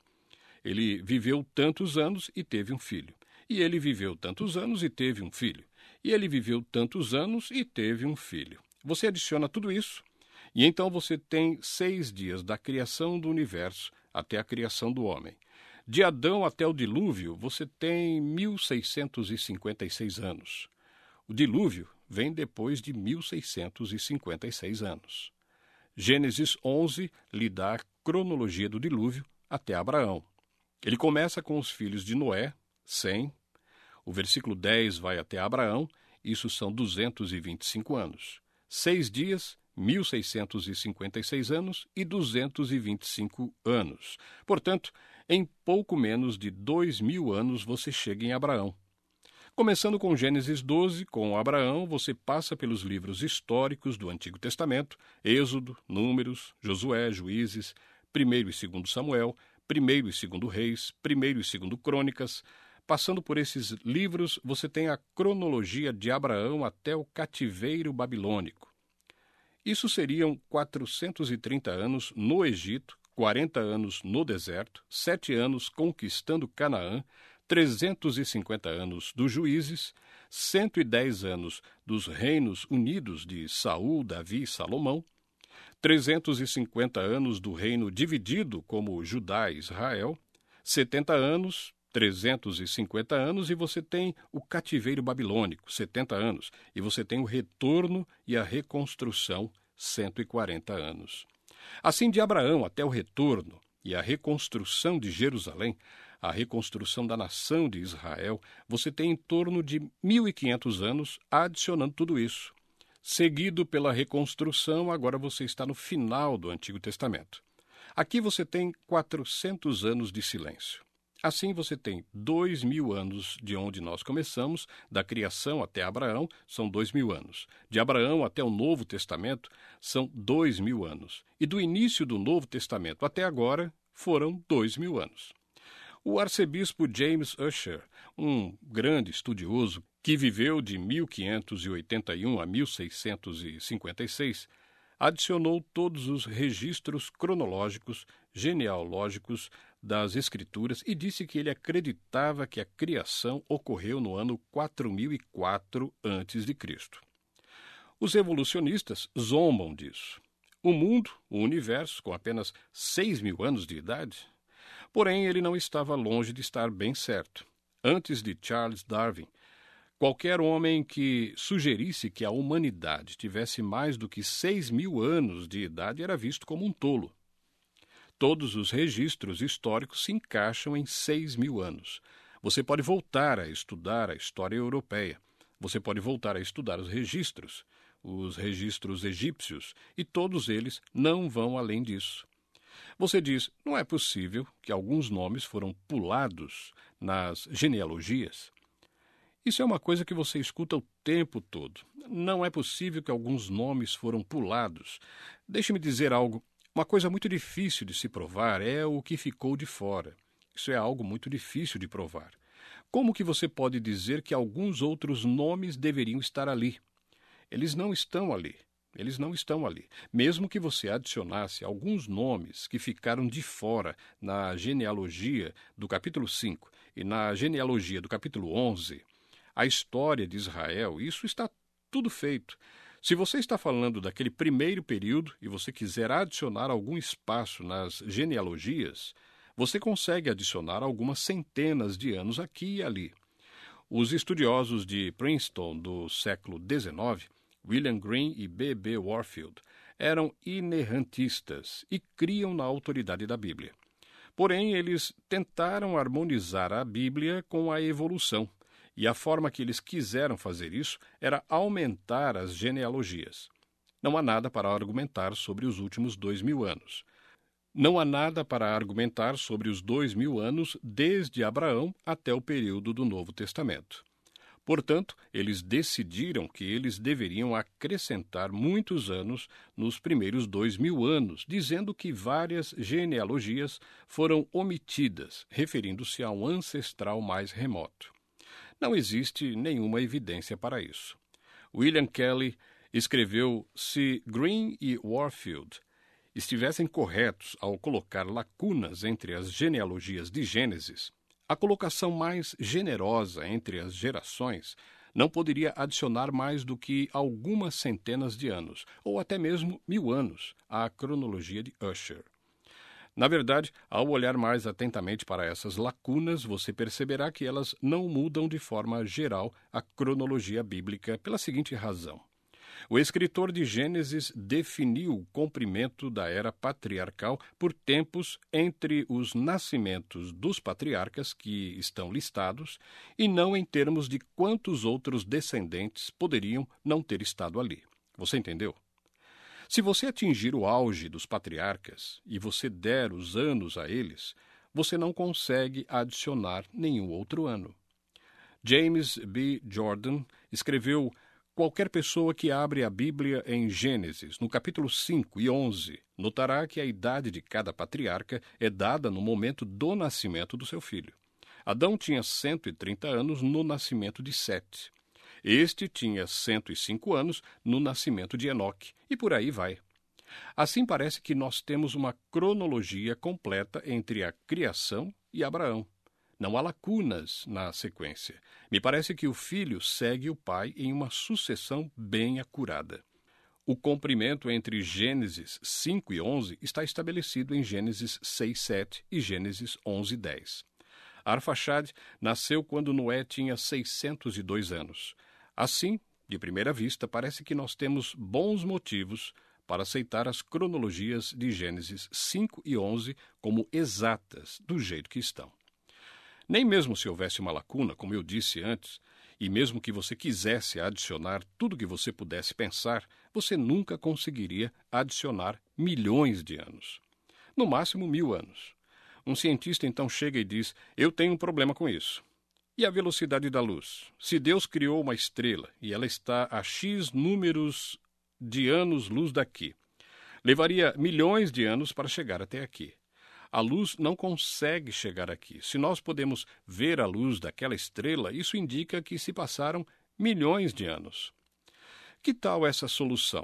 Ele viveu tantos anos e teve um filho. E ele viveu tantos anos e teve um filho. E ele viveu tantos anos e teve um filho. Você adiciona tudo isso e então você tem seis dias da criação do universo até a criação do homem. De Adão até o dilúvio, você tem mil seiscentos e cinquenta e seis anos. O dilúvio vem depois de mil seiscentos e cinquenta e seis anos. Gênesis onze lhe dá a cronologia do dilúvio até Abraão. Ele começa com os filhos de Noé, Sem. O versículo dez vai até Abraão, isso são duzentos e vinte e cinco anos. Seis dias, mil seiscentos e cinquenta e seis anos e duzentos e vinte e cinco anos. Portanto, em pouco menos de dois mil anos você chega em Abraão. Começando com Gênesis doze, com Abraão, você passa pelos livros históricos do Antigo Testamento, Êxodo, Números, Josué, Juízes, primeiro e segundo Samuel, primeiro e segundo Reis, primeiro e segundo Crônicas. Passando por esses livros, você tem a cronologia de Abraão até o cativeiro babilônico. Isso seriam quatrocentos e trinta anos no Egito, quarenta anos no deserto, sete anos conquistando Canaã, trezentos e cinquenta anos dos Juízes, cento e dez anos dos Reinos Unidos de Saul, Davi e Salomão, trezentos e cinquenta anos do reino dividido como Judá e Israel, setenta anos trezentos e cinquenta anos, e você tem o cativeiro babilônico, setenta anos, e você tem o retorno e a reconstrução, cento e quarenta anos. Assim, de Abraão até o retorno e a reconstrução de Jerusalém, a reconstrução da nação de Israel, você tem em torno de mil e quinhentos anos, adicionando tudo isso. Seguido pela reconstrução, agora você está no final do Antigo Testamento. Aqui você tem quatrocentos anos de silêncio. Assim você tem dois mil anos de onde nós começamos, da criação até Abraão, são dois mil anos. De Abraão até o Novo Testamento, são dois mil anos. E do início do Novo Testamento até agora, foram dois mil anos. O arcebispo James Ussher, um grande estudioso que viveu de mil quinhentos e oitenta e um a mil seiscentos e cinquenta e seis, adicionou todos os registros cronológicos, genealógicos das Escrituras e disse que ele acreditava que a criação ocorreu no ano quatro mil e quatro antes de Cristo. Os evolucionistas zombam disso. O mundo, o universo, com apenas seis mil anos de idade. Porém, ele não estava longe de estar bem certo. Antes de Charles Darwin, qualquer homem que sugerisse que a humanidade tivesse mais do que seis mil anos de idade era visto como um tolo. Todos os registros históricos se encaixam em seis mil anos. Você pode voltar a estudar a história europeia. Você pode voltar a estudar os registros, os registros egípcios, e todos eles não vão além disso. Você diz, não é possível que alguns nomes foram pulados nas genealogias? Isso é uma coisa que você escuta o tempo todo. Não é possível que alguns nomes foram pulados. Deixe-me dizer algo. Uma coisa muito difícil de se provar é o que ficou de fora. Isso é algo muito difícil de provar. Como que você pode dizer que alguns outros nomes deveriam estar ali? Eles não estão ali. Eles não estão ali. Mesmo que você adicionasse alguns nomes que ficaram de fora na genealogia do capítulo cinco e na genealogia do capítulo onze, a história de Israel, isso está tudo feito. Se você está falando daquele primeiro período e você quiser adicionar algum espaço nas genealogias, você consegue adicionar algumas centenas de anos aqui e ali. Os estudiosos de Princeton do século dezenove, William Green e B B Warfield, eram inerrantistas e criam na autoridade da Bíblia. Porém, eles tentaram harmonizar a Bíblia com a evolução, e a forma que eles quiseram fazer isso era aumentar as genealogias. Não há nada para argumentar sobre os últimos dois mil anos. Não há nada para argumentar sobre os dois mil anos desde Abraão até o período do Novo Testamento. Portanto, eles decidiram que eles deveriam acrescentar muitos anos nos primeiros dois mil anos, dizendo que várias genealogias foram omitidas, referindo-se a um ancestral mais remoto. Não existe nenhuma evidência para isso. William Kelly escreveu: se Green e Warfield estivessem corretos ao colocar lacunas entre as genealogias de Gênesis, a colocação mais generosa entre as gerações não poderia adicionar mais do que algumas centenas de anos, ou até mesmo mil anos, à cronologia de Ussher. Na verdade, ao olhar mais atentamente para essas lacunas, você perceberá que elas não mudam de forma geral a cronologia bíblica pela seguinte razão. O escritor de Gênesis definiu o comprimento da era patriarcal por tempos entre os nascimentos dos patriarcas que estão listados e não em termos de quantos outros descendentes poderiam não ter estado ali. Você entendeu? Se você atingir o auge dos patriarcas e você der os anos a eles, você não consegue adicionar nenhum outro ano. James B. Jordan escreveu: qualquer pessoa que abre a Bíblia em Gênesis, no capítulo cinco e onze, notará que a idade de cada patriarca é dada no momento do nascimento do seu filho. Adão tinha cento e trinta anos no nascimento de Sete. Este tinha cento e cinco anos no nascimento de Enoque, e por aí vai. Assim parece que nós temos uma cronologia completa entre a criação e Abraão. Não há lacunas na sequência. Me parece que o filho segue o pai em uma sucessão bem acurada. O comprimento entre Gênesis cinco e onze está estabelecido em Gênesis seis, sete e Gênesis onze, dez. Arfaxad nasceu quando Noé tinha seiscentos e dois anos. Assim, de primeira vista, parece que nós temos bons motivos para aceitar as cronologias de Gênesis cinco e onze como exatas, do jeito que estão. Nem mesmo se houvesse uma lacuna, como eu disse antes, e mesmo que você quisesse adicionar tudo que você pudesse pensar, você nunca conseguiria adicionar milhões de anos. No máximo mil anos. Um cientista então chega e diz, eu tenho um problema com isso. E a velocidade da luz? Se Deus criou uma estrela e ela está a X números de anos-luz daqui, levaria milhões de anos para chegar até aqui. A luz não consegue chegar aqui. Se nós podemos ver a luz daquela estrela, isso indica que se passaram milhões de anos. Que tal essa solução?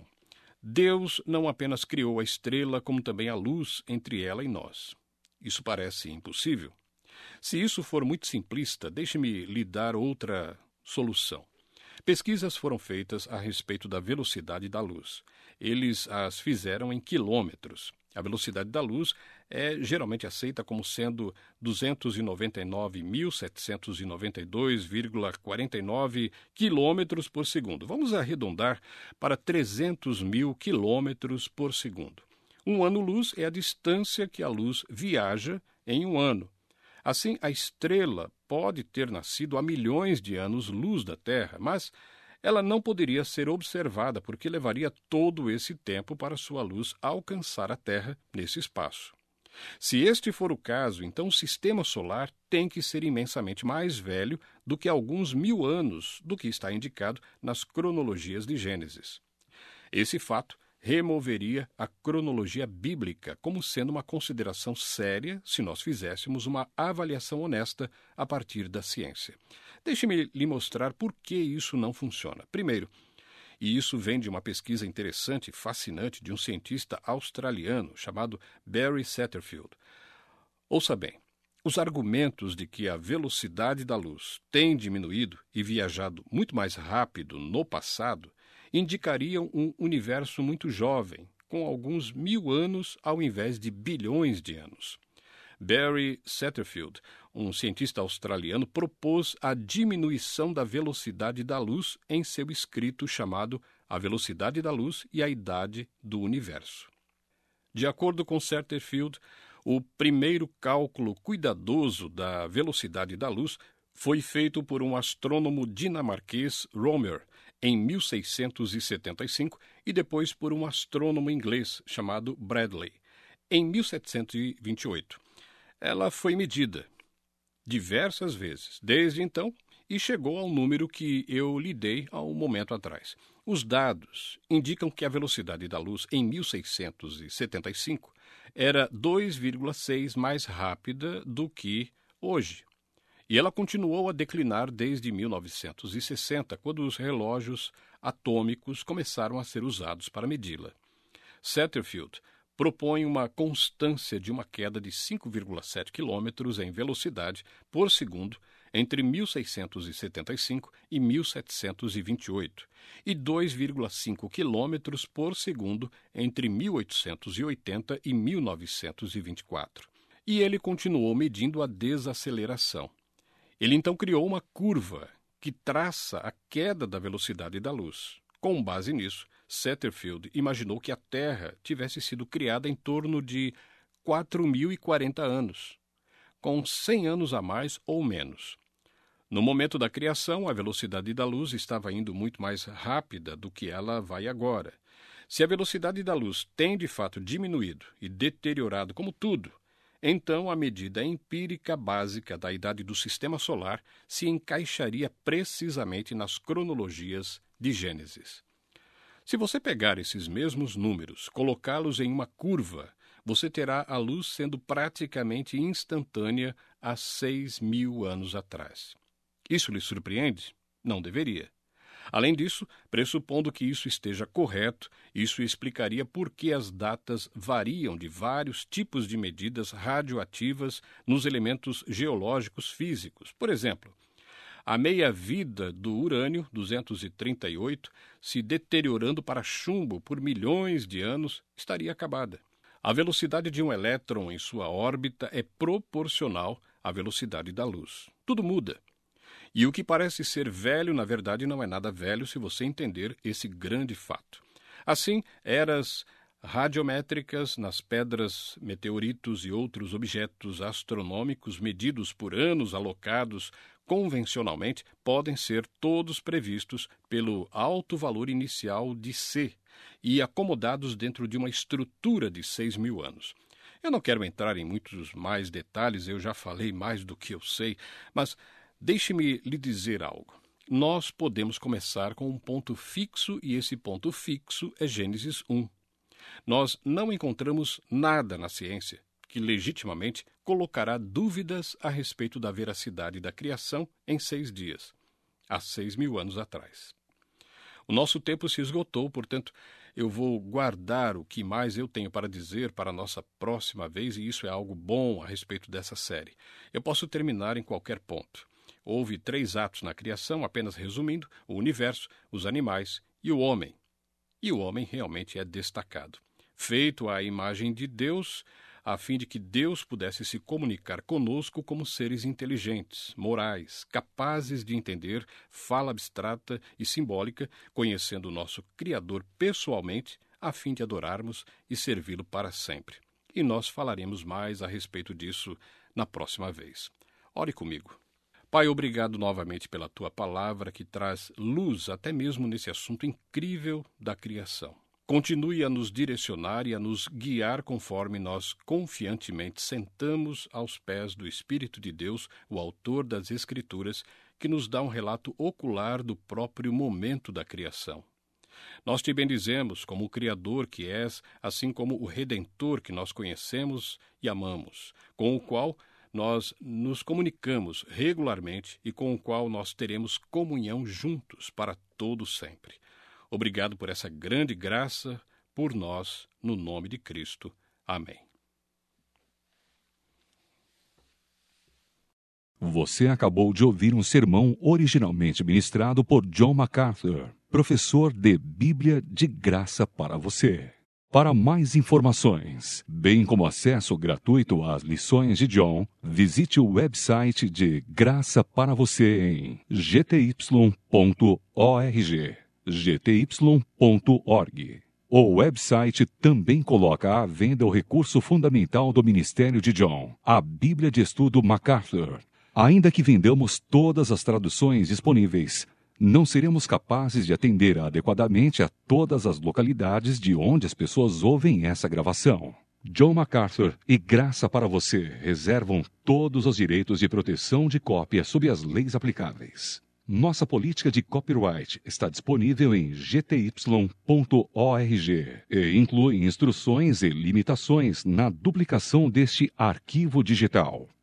Deus não apenas criou a estrela, como também a luz entre ela e nós. Isso parece impossível. Se isso for muito simplista, deixe-me lhe dar outra solução. Pesquisas foram feitas a respeito da velocidade da luz. Eles as fizeram em quilômetros. A velocidade da luz é geralmente aceita como sendo duzentos e noventa e nove mil setecentos e noventa e dois vírgula quarenta e nove quilômetros por segundo. Vamos arredondar para trezentos mil quilômetros por segundo. Um ano-luz é a distância que a luz viaja em um ano. Assim, a estrela pode ter nascido há milhões de anos-luz da Terra, mas ela não poderia ser observada porque levaria todo esse tempo para sua luz alcançar a Terra nesse espaço. Se este for o caso, então o sistema solar tem que ser imensamente mais velho do que alguns mil anos do que está indicado nas cronologias de Gênesis. Esse fato removeria a cronologia bíblica como sendo uma consideração séria se nós fizéssemos uma avaliação honesta a partir da ciência. Deixe-me lhe mostrar por que isso não funciona. Primeiro, e isso vem de uma pesquisa interessante e fascinante de um cientista australiano chamado Barry Satterfield. Ouça bem, os argumentos de que a velocidade da luz tem diminuído e viajado muito mais rápido no passado indicariam um universo muito jovem, com alguns mil anos ao invés de bilhões de anos. Barry Satterfield, um cientista australiano, propôs a diminuição da velocidade da luz em seu escrito chamado A Velocidade da Luz e a Idade do Universo. De acordo com Satterfield, o primeiro cálculo cuidadoso da velocidade da luz foi feito por um astrônomo dinamarquês, Romer, em mil seiscentos e setenta e cinco, e depois por um astrônomo inglês chamado Bradley, em mil setecentos e vinte e oito. Ela foi medida diversas vezes, desde então, e chegou ao número que eu lhe dei há um momento atrás. Os dados indicam que a velocidade da luz em mil seiscentos e setenta e cinco era dois vírgula seis mais rápida do que hoje. E ela continuou a declinar desde mil novecentos e sessenta, quando os relógios atômicos começaram a ser usados para medi-la. Satterfield propõe uma constância de uma queda de cinco vírgula sete quilômetros em velocidade por segundo entre mil seiscentos e setenta e cinco e mil setecentos e vinte e oito e dois vírgula cinco quilômetros por segundo entre mil oitocentos e oitenta e mil novecentos e vinte e quatro. E ele continuou medindo a desaceleração. Ele então criou uma curva que traça a queda da velocidade da luz. Com base nisso, Satterfield imaginou que a Terra tivesse sido criada em torno de quatro mil e quarenta anos, com cem anos a mais ou menos. No momento da criação, a velocidade da luz estava indo muito mais rápida do que ela vai agora. Se a velocidade da luz tem de fato diminuído e deteriorado como tudo, então a medida empírica básica da idade do Sistema Solar se encaixaria precisamente nas cronologias de Gênesis. Se você pegar esses mesmos números, colocá-los em uma curva, você terá a luz sendo praticamente instantânea há seis mil anos atrás. Isso lhe surpreende? Não deveria. Além disso, pressupondo que isso esteja correto, isso explicaria por que as datas variam de vários tipos de medidas radioativas nos elementos geológicos físicos. Por exemplo, a meia-vida do urânio duzentos e trinta e oito, se deteriorando para chumbo por milhões de anos, estaria acabada. A velocidade de um elétron em sua órbita é proporcional a velocidade da luz. Tudo muda. E o que parece ser velho, na verdade, não é nada velho se você entender esse grande fato. Assim, eras radiométricas nas pedras, meteoritos e outros objetos astronômicos medidos por anos alocados convencionalmente podem ser todos previstos pelo alto valor inicial de C e acomodados dentro de uma estrutura de seis mil anos. Eu não quero entrar em muitos mais detalhes, eu já falei mais do que eu sei, mas deixe-me lhe dizer algo. Nós podemos começar com um ponto fixo e esse ponto fixo é Gênesis um. Nós não encontramos nada na ciência que legitimamente colocará dúvidas a respeito da veracidade da criação em seis dias, há seis mil anos atrás. O nosso tempo se esgotou, portanto, eu vou guardar o que mais eu tenho para dizer para a nossa próxima vez, e isso é algo bom a respeito dessa série. Eu posso terminar em qualquer ponto. Houve três atos na criação, apenas resumindo: o universo, os animais e o homem. E o homem realmente é destacado. Feito à imagem de Deus, a fim de que Deus pudesse se comunicar conosco como seres inteligentes, morais, capazes de entender fala abstrata e simbólica, conhecendo o nosso Criador pessoalmente, a fim de adorarmos e servi-lo para sempre. E nós falaremos mais a respeito disso na próxima vez. Ore comigo. Pai, obrigado novamente pela Tua palavra que traz luz até mesmo nesse assunto incrível da criação. Continue a nos direcionar e a nos guiar conforme nós confiantemente sentamos aos pés do Espírito de Deus, o autor das Escrituras, que nos dá um relato ocular do próprio momento da criação. Nós te bendizemos como o Criador que és, assim como o Redentor que nós conhecemos e amamos, com o qual nós nos comunicamos regularmente e com o qual nós teremos comunhão juntos para todo sempre. Obrigado por essa grande graça por nós, no nome de Cristo. Amém. Você acabou de ouvir um sermão originalmente ministrado por John MacArthur, professor de Bíblia de Graça para você. Para mais informações, bem como acesso gratuito às lições de John, visite o website de Graça para Você em g t y ponto org. g t y ponto org. O website também coloca à venda o recurso fundamental do Ministério de John, a Bíblia de Estudo MacArthur. Ainda que vendamos todas as traduções disponíveis, não seremos capazes de atender adequadamente a todas as localidades de onde as pessoas ouvem essa gravação. John MacArthur e Graça para Você reservam todos os direitos de proteção de cópia sob as leis aplicáveis. Nossa política de copyright está disponível em g t y ponto org e inclui instruções e limitações na duplicação deste arquivo digital.